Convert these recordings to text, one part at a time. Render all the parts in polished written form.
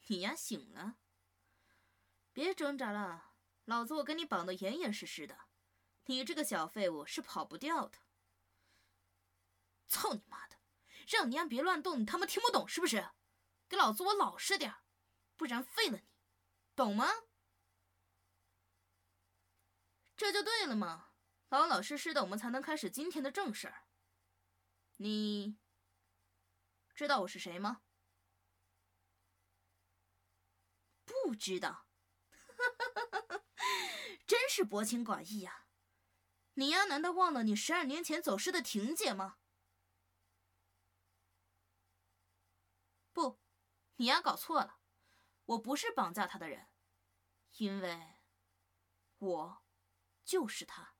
你呀醒了，别挣扎了，老子我跟你绑得严严实实的，你这个小废物是跑不掉的。操你妈的，让你丫别乱动，你他妈听不懂是不是？给老子我老实点，不然废了你，懂吗？这就对了嘛，老老实实的，我们才能开始今天的正事儿。你知道我是谁吗？不知道，真是薄情寡义呀！你呀，难道忘了你12年前走失的婷姐吗？不，你呀搞错了，我不是绑架她的人，因为我就是她。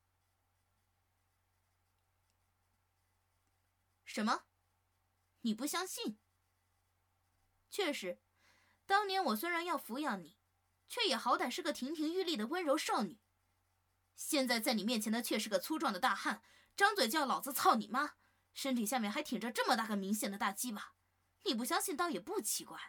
什么？你不相信？确实，当年我虽然要抚养你，却也好歹是个亭亭玉立的温柔少女。现在在你面前的却是个粗壮的大汉，张嘴叫老子操你妈，身体下面还挺着这么大个明显的大鸡巴，你不相信倒也不奇怪。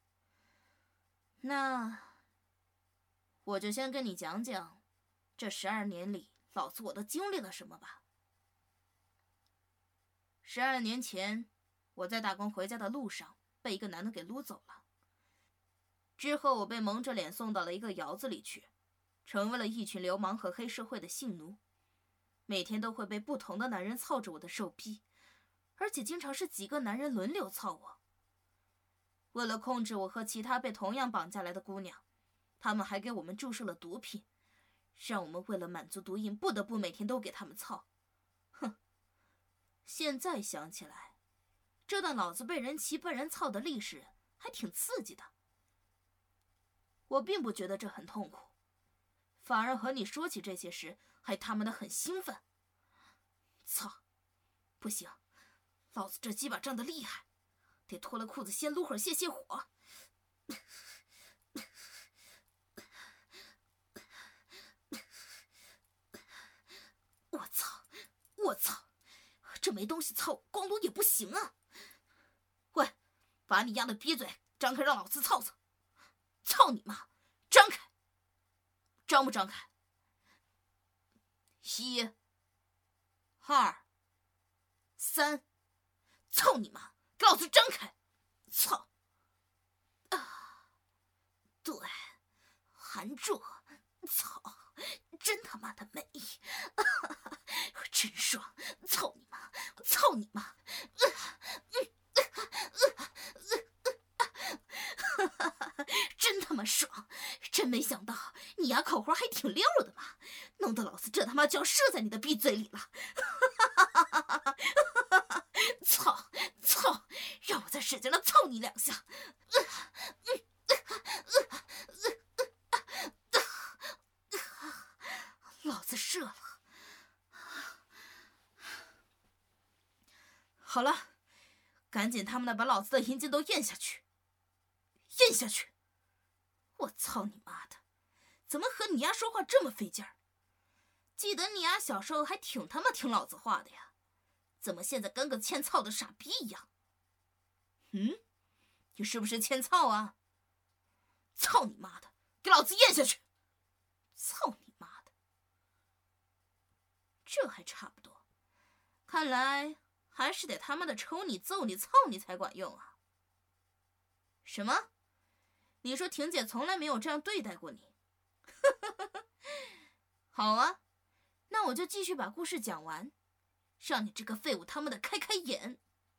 那我就先跟你讲讲，这12年里老子我都经历了什么吧。12年前，我在打工回家的路上被一个男的给撸走了。之后我被蒙着脸送到了一个窑子里去，成为了一群流氓和黑社会的性奴，每天都会被不同的男人操着我的手臂，而且经常是几个男人轮流操我。为了控制我和其他被同样绑架来的姑娘，他们还给我们注射了毒品，让我们为了满足毒瘾不得不每天都给他们操。哼，现在想起来，这段老子被人骑被人操的历史还挺刺激的。我并不觉得这很痛苦，反而和你说起这些时还他妈的很兴奋。操，不行，老子这鸡巴胀得厉害，得脱了裤子先撸会儿泄泄火。我操，我操，这没东西操，光撸也不行啊！喂，把你丫的逼嘴张开，让老子操操！操你妈！张开，张不张开？1、2、3，操你妈！给老子张开！操！啊，对，含住！操！真他妈的美，真爽！操你妈！操你妈！真他妈爽！真没想到你丫口活还挺溜的嘛，弄得老子这他妈就要射在你的逼嘴里了！操操！让我再使劲的操你2下！老子射了！好了，赶紧他们的把老子的阴茎都咽下去！咽下去！我操你妈的，怎么和你丫说话这么费劲儿？记得你丫小时候还挺他妈听老子话的呀，怎么现在跟个欠操的傻逼一样？你是不是欠操啊？操你妈的，给老子咽下去！操你妈的！这还差不多，看来还是得他妈的抽你、揍你、操你才管用啊！什么？你说婷姐从来没有这样对待过你？好啊，那我就继续把故事讲完，让你这个废物他妈的开开眼。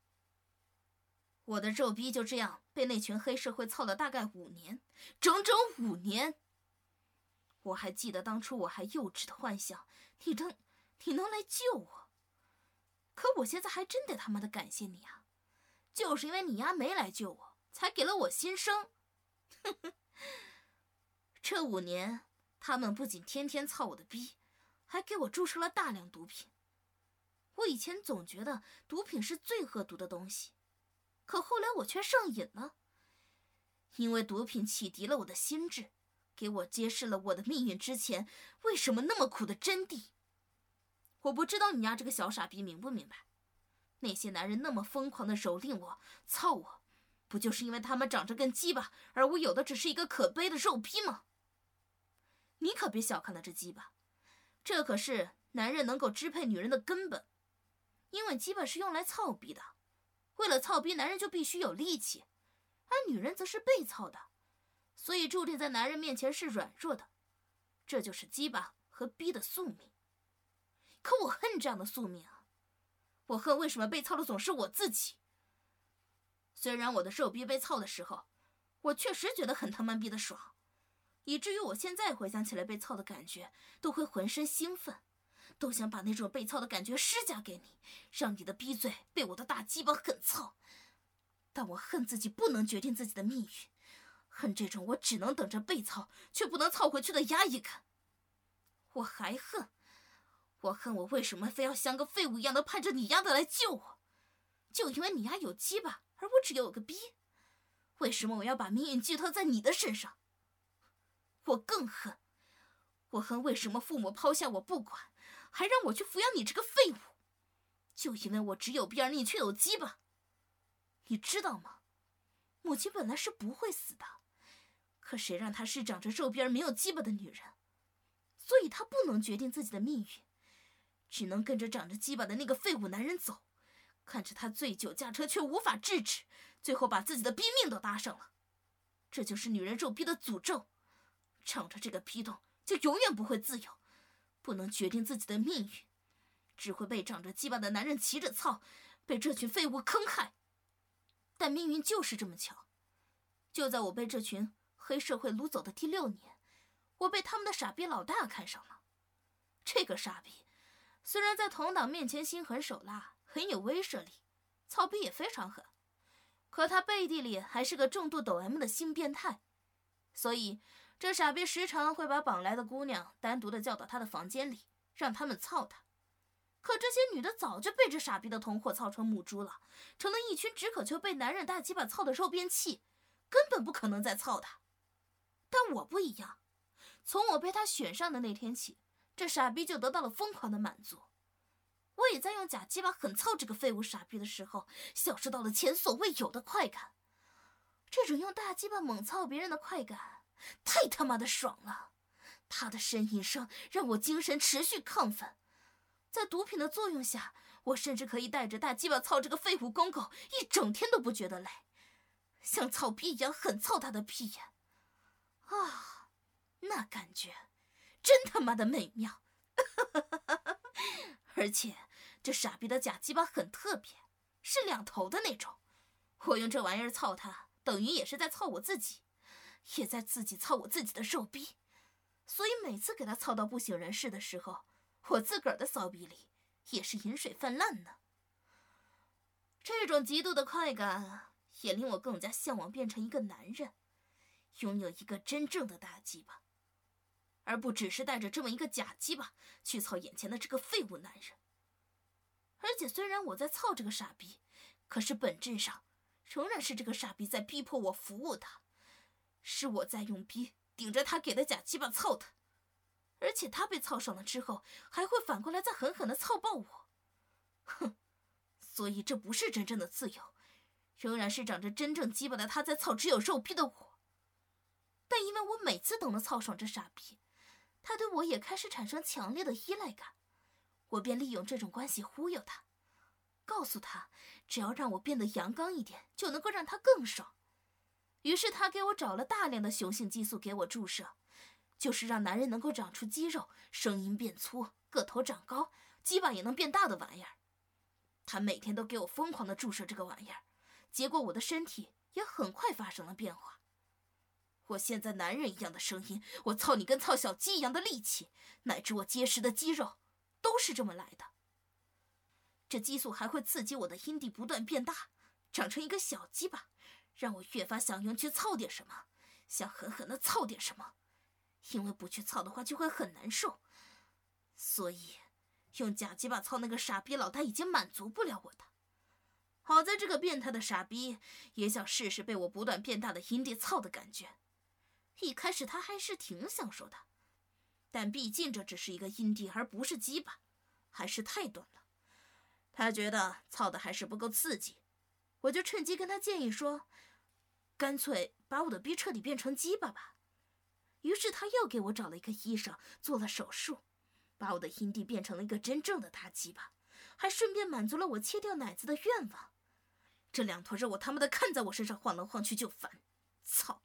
我的肉逼就这样被那群黑社会操了大概5年，整整5年。我还记得当初我还幼稚的幻想，你能来救我，可我现在还真得他妈的感谢你啊！就是因为你丫没来救我，才给了我新生。这5年，他们不仅天天操我的逼，还给我注射了大量毒品。我以前总觉得毒品是最恶毒的东西，可后来我却上瘾了，因为毒品启迪了我的心智，给我揭示了我的命运之前为什么那么苦的真谛。我不知道你丫这个小傻逼明不明白，那些男人那么疯狂的蹂躏我、操我， 不就是因为他们长着根鸡巴，而我有的只是一个可悲的肉逼吗？你可别小看了这鸡巴，这可是男人能够支配女人的根本。因为鸡巴是用来操逼的，为了操逼，男人就必须有力气，而女人则是被操的，所以注定在男人面前是软弱的。这就是鸡巴和逼的宿命。可我恨这样的宿命啊！我恨为什么被操的总是我自己。虽然我的肉逼被操的时候，我确实觉得很他妈逼的爽，以至于我现在回想起来被操的感觉，都会浑身兴奋，都想把那种被操的感觉施加给你，让你的逼嘴被我的大鸡巴狠操。但我恨自己不能决定自己的命运，恨这种我只能等着被操却不能操回去的压抑感。我还恨我为什么非要像个废物一样的盼着你丫的来救我，就因为你丫有鸡巴，而我只有个逼。为什么我要把命运寄托在你的身上？我更恨为什么父母抛下我不管，还让我去抚养你这个废物，就因为我只有逼而你却有鸡巴。你知道吗？母亲本来是不会死的，可谁让她是长着肉逼而没有鸡巴的女人，所以她不能决定自己的命运，只能跟着长着鸡巴的那个废物男人走，看着他醉酒驾车却无法制止，最后把自己的逼命都搭上了。这就是女人肉逼的诅咒，敞着这个逼洞就永远不会自由，不能决定自己的命运，只会被长着鸡巴的男人骑着操，被这群废物坑害。但命运就是这么巧，就在我被这群黑社会掳走的第6年，我被他们的傻逼老大看上了。这个傻逼虽然在同党面前心狠手辣，很有威慑力，操逼也非常狠，可他背地里还是个重度抖 M 的新变态，所以这傻逼时常会把绑来的姑娘单独的叫到他的房间里，让他们操他。可这些女的早就被这傻逼的同伙操成母猪了，成了一群只渴求被男人大鸡巴操的肉便器，根本不可能再操他。但我不一样，从我被他选上的那天起，这傻逼就得到了疯狂的满足。我也在用假鸡巴狠操这个废物傻逼的时候，享受到了前所未有的快感。这种用大鸡巴猛操别人的快感，太他妈的爽了！他的呻吟声让我精神持续亢奋，在毒品的作用下，我甚至可以带着大鸡巴操这个废物公狗一整天都不觉得累，像操逼一样狠操他的屁眼。啊，那感觉真他妈的美妙！而且这傻逼的假鸡巴很特别，是2头的那种。我用这玩意儿操他，等于也是在操我自己，也在自己操我自己的肉逼。所以每次给他操到不省人事的时候，我自个儿的骚逼里也是饮水泛滥呢。这种极度的快感也令我更加向往变成一个男人，拥有一个真正的大鸡巴，而不只是带着这么一个假鸡巴去操眼前的这个废物男人。而且虽然我在操这个傻逼，可是本质上仍然是这个傻逼在逼迫我服务他，是我在用逼顶着他给的假鸡巴操他，而且他被操爽了之后，还会反过来再狠狠地操爆我。哼，所以这不是真正的自由，仍然是长着真正鸡巴的他在操只有肉逼的我。但因为我每次都能操爽这傻逼，他对我也开始产生强烈的依赖感，我便利用这种关系忽悠他，告诉他只要让我变得阳刚一点，就能够让他更爽。于是他给我找了大量的雄性激素给我注射，就是让男人能够长出肌肉，声音变粗，个头长高，鸡巴也能变大的玩意儿。他每天都给我疯狂的注射这个玩意儿，结果我的身体也很快发生了变化。我现在男人一样的声音，我操你跟操小鸡一样的力气，乃至我结实的肌肉，都是这么来的。这激素还会刺激我的阴蒂不断变大，长成一个小鸡巴，让我越发想用去操点什么，想狠狠的操点什么，因为不去操的话就会很难受。所以用假鸡巴操那个傻逼老大已经满足不了我的。好在这个变态的傻逼也想试试被我不断变大的阴蒂操的感觉。一开始他还是挺享受的，但毕竟这只是一个阴蒂而不是鸡巴，还是太短了。他觉得操的还是不够刺激，我就趁机跟他建议说， 干脆把我的逼彻底变成鸡巴吧。于是他又给我找了一个医生做了手术，把我的阴蒂变成了一个真正的大鸡巴，还顺便满足了我切掉奶子的愿望。这两坨肉我他妈的看在我身上晃来晃去就烦，操！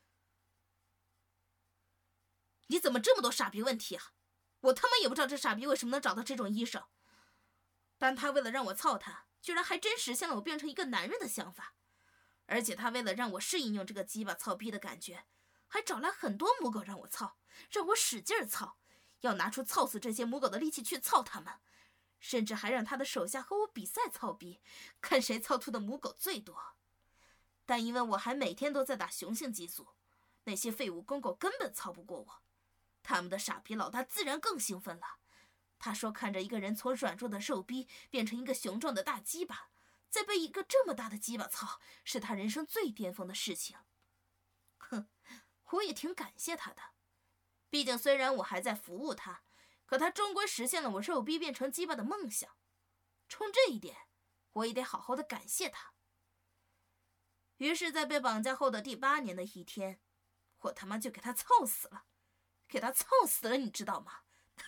你怎么这么多傻逼问题啊？我他妈也不知道这傻逼为什么能找到这种医生，但他为了让我操他，居然还真实现了我变成一个男人的想法。而且他为了让我适应用这个鸡巴操逼的感觉，还找来很多母狗让我操，让我使劲操，要拿出操死这些母狗的力气去操他们，甚至还让他的手下和我比赛操逼，看谁操出的母狗最多。但因为我还每天都在打雄性激素，那些废物公狗根本操不过我，他们的傻逼老大自然更兴奋了。他说看着一个人从软弱的肉逼变成一个雄壮的大鸡巴，再被一个这么大的鸡巴操，是他人生最巅峰的事情。哼，我也挺感谢他的，毕竟虽然我还在服务他，可他终归实现了我肉逼变成鸡巴的梦想。冲这一点，我也得好好的感谢他。于是在被绑架后的第8年的一天，我他妈就给他操死了，给他操死了，你知道吗？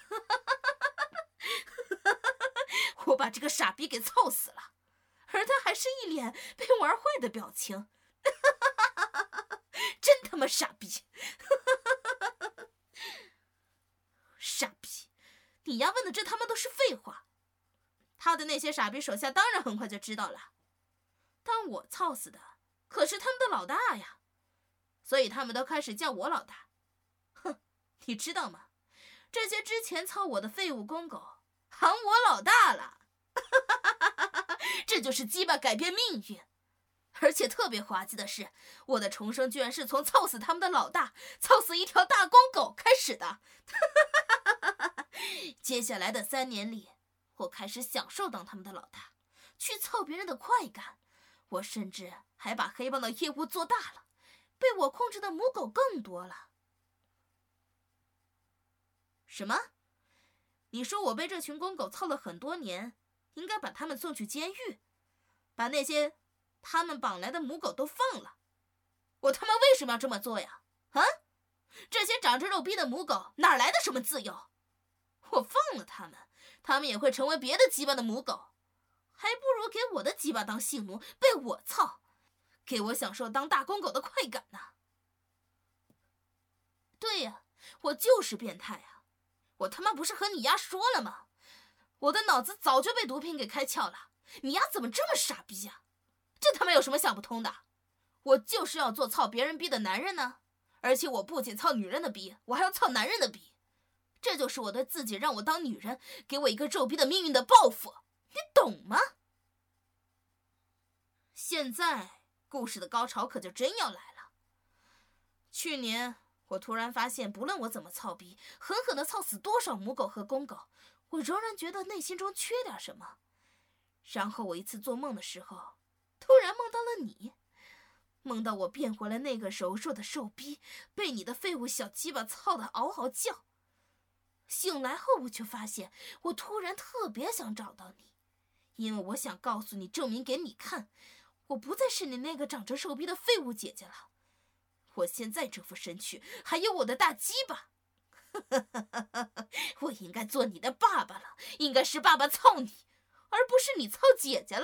我把这个傻逼给操死了，而他还是一脸被玩坏的表情。真他妈傻逼！傻逼！你丫问的这他妈都是废话。他的那些傻逼手下当然很快就知道了，但我操死的可是他们的老大呀，所以他们都开始叫我老大。哼，你知道吗？这些之前操我的废物公狗喊我老大了。这就是鸡巴改变命运。而且特别滑稽的是，我的重生居然是从操死他们的老大，操死一条大公狗开始的。接下来的3年里，我开始享受当他们的老大，去操别人的快感。我甚至还把黑帮的业务做大了，被我控制的母狗更多了。什么？你说我被这群公狗操了很多年，应该把他们送去监狱，把那些他们绑来的母狗都放了？我他妈为什么要这么做呀？啊？这些长着肉逼的母狗哪来的什么自由？我放了他们，他们也会成为别的鸡巴的母狗，还不如给我的鸡巴当性奴，被我操，给我享受当大公狗的快感呢。对呀，我就是变态啊！我他妈不是和你丫说了吗？我的脑子早就被毒品给开窍了，你丫怎么这么傻逼啊？这他妈有什么想不通的？我就是要做操别人逼的男人呢，而且我不仅操女人的逼，我还要操男人的逼。这就是我对自己让我当女人，给我一个肉逼的命运的报复，你懂吗？现在故事的高潮可就真要来了。去年我突然发现，不论我怎么操逼，狠狠地操死多少母狗和公狗，我仍然觉得内心中缺点什么。然后我一次做梦的时候，突然梦到了你，梦到我变回了那个柔弱的瘦逼，被你的废物小鸡巴操得嗷嗷叫。醒来后我就发现，我突然特别想找到你，因为我想告诉你，证明给你看，我不再是你那个长着瘦逼的废物姐姐了。我现在这副身躯，还有我的大鸡巴。我应该做你的爸爸了，应该是爸爸操你，而不是你操姐姐了。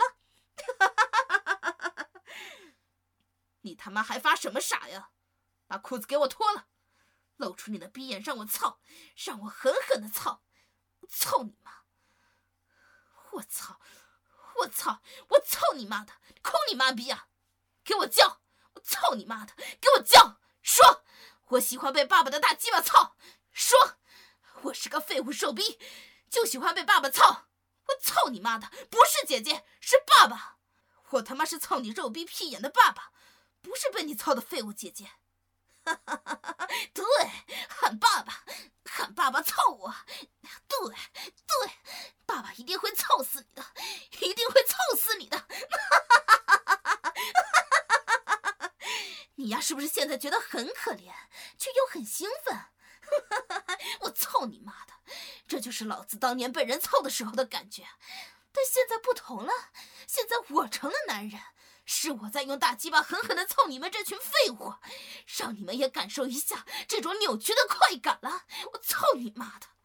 你他妈还发什么傻呀？把裤子给我脱了，露出你的逼眼让我操，让我狠狠的操，操你妈！我操！我操！我操你妈的！空你妈逼啊！给我叫！我操你妈的！给我叫！说！我喜欢被爸爸的大鸡巴操！说！我是个废物瘦逼，就喜欢被爸爸操！我操你妈的！不是姐姐，是爸爸！我他妈是操你肉逼屁眼的爸爸，不是被你操的废物姐姐。对，喊爸爸，喊爸爸操我。对，爸爸一定会操死你的，一定会操死你的。你呀，是不是现在觉得很可怜，却又很兴奋？我操你妈的，这就是老子当年被人操的时候的感觉。但现在不同了，现在我成了男人， 是我在用大鸡巴狠狠地操你们这群废物，让你们也感受一下这种扭曲的快感了。我操你妈的！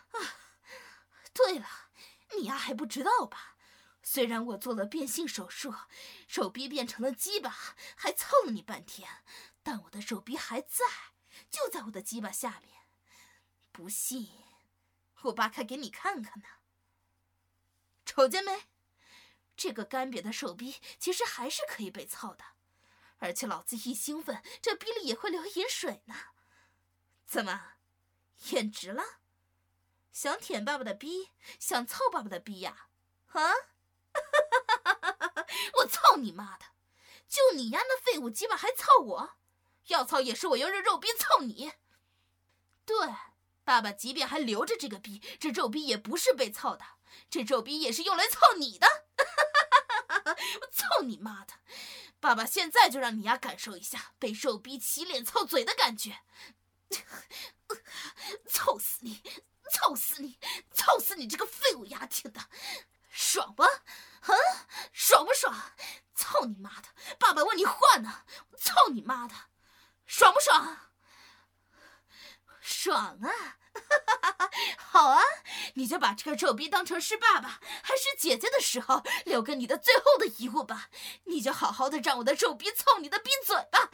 对了，你丫还不知道吧？虽然我做了变性手术，手臂变成了鸡巴，还操了你半天，但我的手臂还在，就在我的鸡巴下面。不信，我扒开给你看看呢。瞅见没？这个干瘪的手臂其实还是可以被操的，而且老子一兴奋，这逼里也会流饮水呢。怎么，眼直了？想舔爸爸的逼，想操爸爸的逼呀？啊？我操你妈的！就你丫那废物鸡巴还操我？要操也是我用肉逼操你。对，爸爸即便还留着这个逼，这肉逼也不是被操的，这肉逼也是用来操你的。我操你妈的！爸爸现在就让你丫感受一下被肉逼洗脸操嘴的感觉。操死你！操死你！操死你这个废物丫挺的！爽不？爽不爽？操你妈的！爸爸问你话呢！操你妈的！爽不爽？爽啊！好啊，你就把这个肉逼当成是爸爸还是姐姐的时候留给你的最后的遗物吧。你就好好的让我的肉逼操你的逼嘴吧。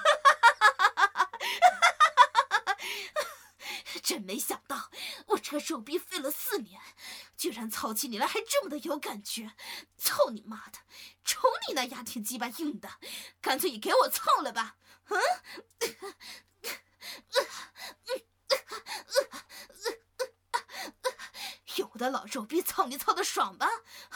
真没想到，我这个肉逼废了4年，居然操起你来还这么的有感觉。操你妈的！瞅你那丫挺鸡巴硬的，干脆也给我操了吧。有的老肉逼操你操的爽吧？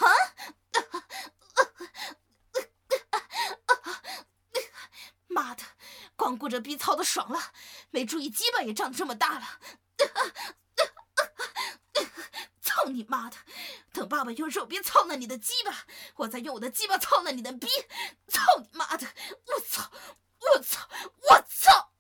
妈的，光顾着逼操的爽了，没注意鸡巴也长这么大了。操你妈的！等爸爸用肉逼操了你的鸡巴，我再用我的鸡巴操了你的逼。操你妈的！我操！我操！我操！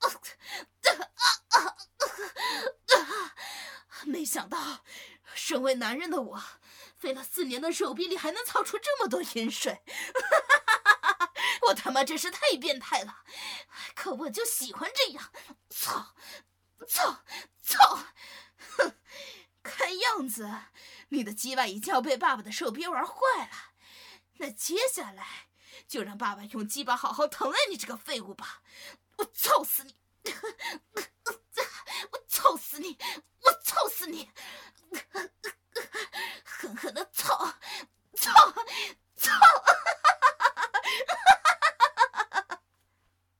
没想到，身为男人的我，费了4年的肉逼里还能操出这么多饮水。我他妈真是太变态了，可我就喜欢这样，操，操，操！哼，看样子你的鸡巴已经要被爸爸的肉逼玩坏了，那接下来就让爸爸用鸡巴好好疼爱你这个废物吧！我操死你！我操死你！我操死你！狠狠的操，操，操！